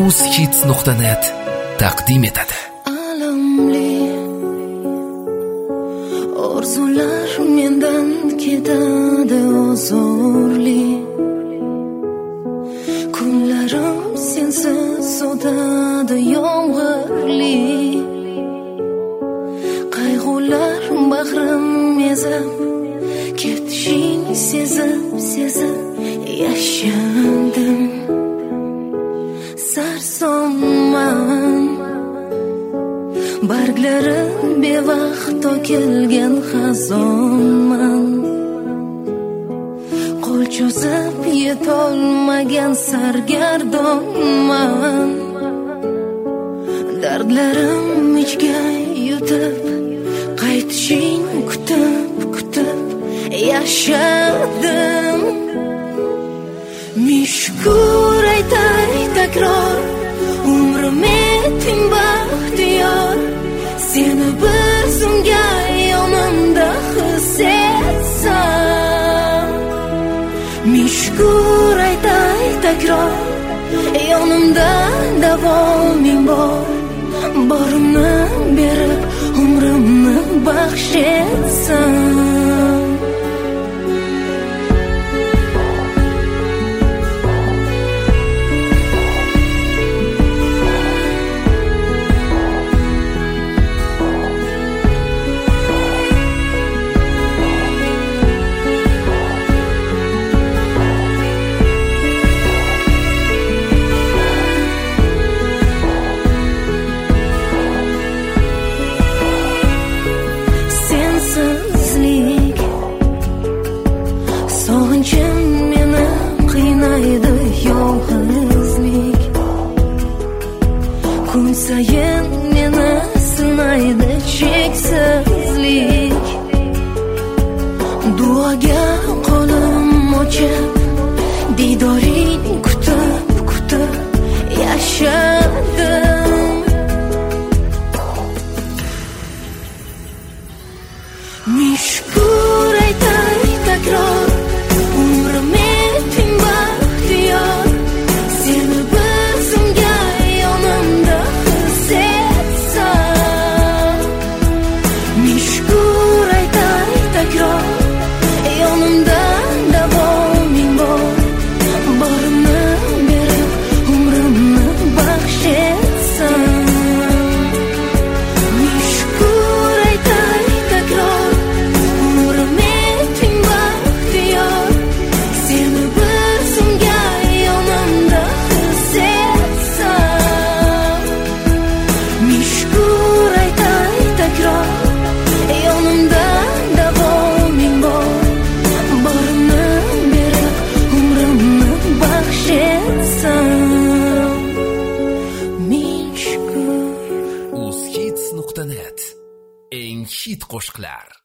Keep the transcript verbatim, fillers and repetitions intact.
uzhits nuqta net taqdim etadi. Alamli orzular mendan ketadi ozorli, kunlarim sensiz o'tadi yomg'irli, qayg'ular bag'rim ezib, ketishing sezib sezib yashadim. Sarsonman, barglari bevaqt to'kilgan xazonman, qo'l cho'zib yetolmagan sargardonman. Dardlarim ichga yutib, qaytishing kutib kutib yashadim. Mishkur aytay takror, umrim etding baxtiyor, seni bir zumga yonimda his etsam. Mishkur aytay takror, yonimda davoming bor, borimni berib umrimni baxsh etsam. Sog'inchim meni qiynaydi yolg'izlik, kun sayin meni sinaydi cheksizlik. Duoga qo'lim ochib, didoring kutib kutib yashadim. Mishkur aytay takror, umrim etding baxtiyor, seni bir zumga yonimda his etsam. Mishkur aytay takror, yonimda davoming bor, borimni berib umrimni baxsh etsam. Mishkur aytay takror, umrim etding baxtiyor, seni bir zumga yonimda his etsam. Mishkur aytay takror, yonimda davoming bor, borimni berib umrimni baxsh etsam. Mishkur uzhits nuqta net eng hit qo'shiqlar.